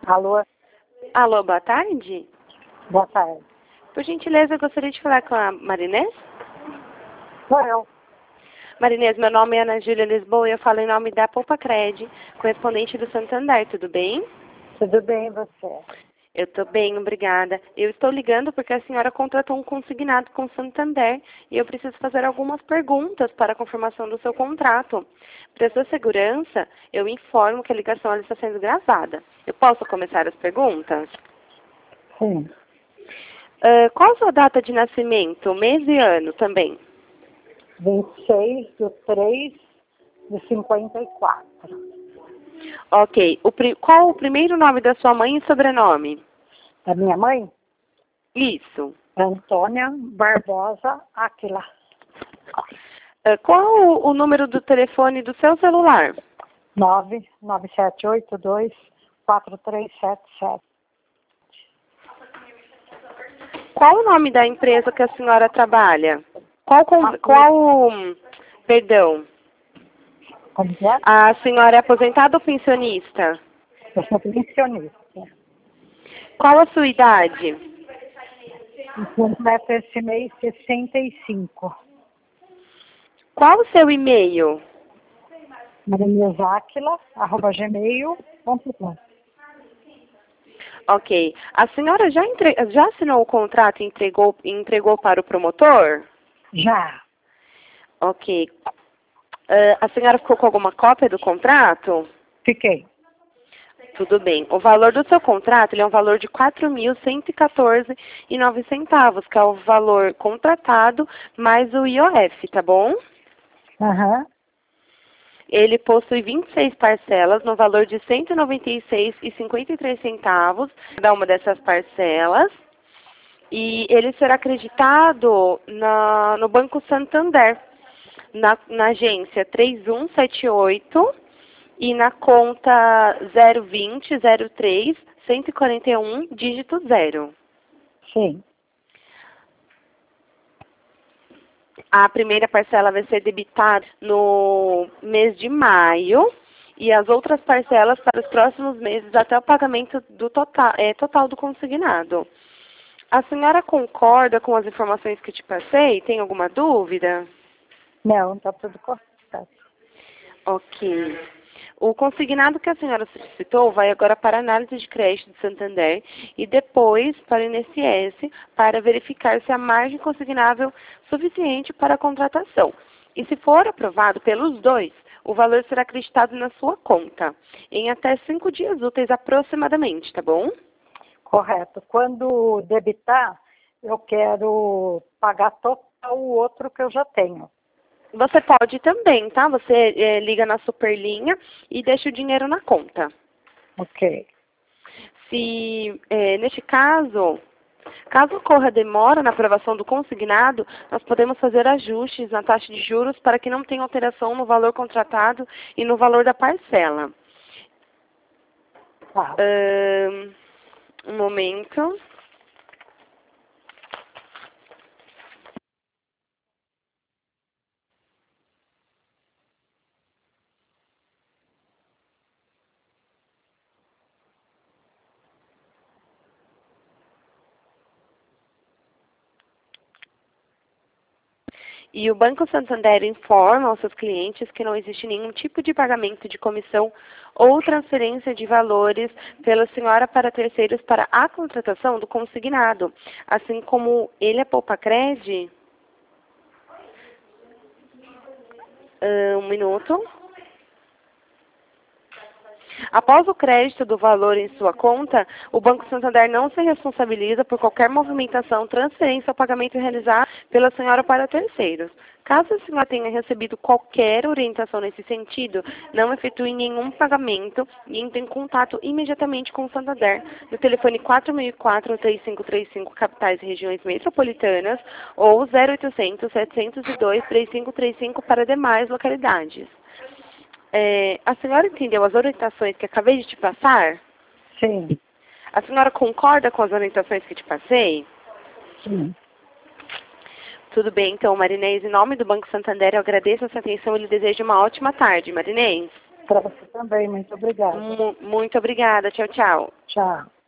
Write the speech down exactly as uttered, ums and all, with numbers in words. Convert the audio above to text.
Alô, Alô, boa tarde. boa tarde. Por gentileza, eu gostaria de falar com a Marinês. Sou eu. Marinês, meu nome é Ana Júlia Lisboa e eu falo em nome da Poupa Cred, correspondente do Santander, tudo bem? Tudo bem, e você? Eu estou bem, obrigada. Eu estou ligando porque a senhora contratou um consignado com o Santander e eu preciso fazer algumas perguntas para a confirmação do seu contrato. Para sua segurança, eu informo que a ligação ela está sendo gravada. Eu posso começar as perguntas? Sim. Ah, qual a sua data de nascimento, mês e ano também? vinte e seis de três de cinquenta e quatro. Ok. O pri- qual o primeiro nome da sua mãe e sobrenome? Da minha mãe, Isso. Antônia Barbosa Aquila. Ah, qual o, o número do telefone do seu celular? nove nove sete oito dois quatro três sete sete. Qual o nome da empresa que a senhora trabalha? Qual, con- Aqui. qual, hum, perdão, Como que é? a senhora é aposentada ou pensionista? Eu sou pensionista. Qual a sua idade? E completo esse mês sessenta e cinco. Qual o seu e-mail? marinêsaquila arroba gmail ponto com. Ok. A senhora já, entre- já assinou o contrato e entregou, entregou para o promotor? Já. Ok. Ah, a senhora ficou com alguma cópia do contrato? Fiquei. Tudo bem. O valor do seu contrato ele é um valor de quatro mil cento e quatorze reais e nove centavos, que é o valor contratado mais o I O F, tá bom? Aham. Ele possui vinte e seis parcelas no valor de cento e noventa e seis reais e cinquenta e três centavos, cada uma dessas parcelas. E ele será acreditado na, no Banco Santander, na, na agência três um sete oito e na conta zero vinte zero três cento e quarenta e um, dígito zero. Sim. A primeira parcela vai ser debitada no mês de maio e as outras parcelas para os próximos meses até o pagamento do total, é, total do consignado. A senhora concorda com as informações que te passei? Tem alguma dúvida? Não, tá tudo correto. Ok. O consignado que a senhora solicitou vai agora para a análise de crédito do Santander e depois para o I N S S para verificar se a margem consignável suficiente para a contratação. E se for aprovado pelos dois, o valor será acreditado na sua conta, em até cinco dias úteis aproximadamente, tá bom? Correto. Quando debitar, eu quero pagar total o outro que eu já tenho. Você pode também, tá? Você eh, liga na Superlinha e deixa o dinheiro na conta. Ok. Se, eh, neste caso, caso ocorra demora na aprovação do consignado, nós podemos fazer ajustes na taxa de juros para que não tenha alteração no valor contratado e no valor da parcela. Tá. Ahn, um momento. E o Banco Santander informa aos seus clientes que não existe nenhum tipo de pagamento de comissão ou transferência de valores pela senhora para terceiros para a contratação do consignado. Assim como ele é Poupa-Cred. Ah, um minuto. Após o crédito do valor em sua conta, o Banco Santander não se responsabiliza por qualquer movimentação, transferência ou pagamento realizado pela senhora para terceiros. Caso a senhora tenha recebido qualquer orientação nesse sentido, não efetue nenhum pagamento e entre em contato imediatamente com o Santander no telefone quatro mil e quatro, três cinco três cinco, capitais e regiões metropolitanas ou zero oitocentos, setecentos e dois, três cinco três cinco para demais localidades. É, a senhora entendeu as orientações que acabei de te passar? Sim. A senhora concorda com as orientações que te passei? Sim. Tudo bem, então, Marinês, em nome do Banco Santander, eu agradeço a sua atenção e lhe desejo uma ótima tarde, Marinês. Para você também, muito obrigada. Mu- muito obrigada. Tchau, tchau. Tchau.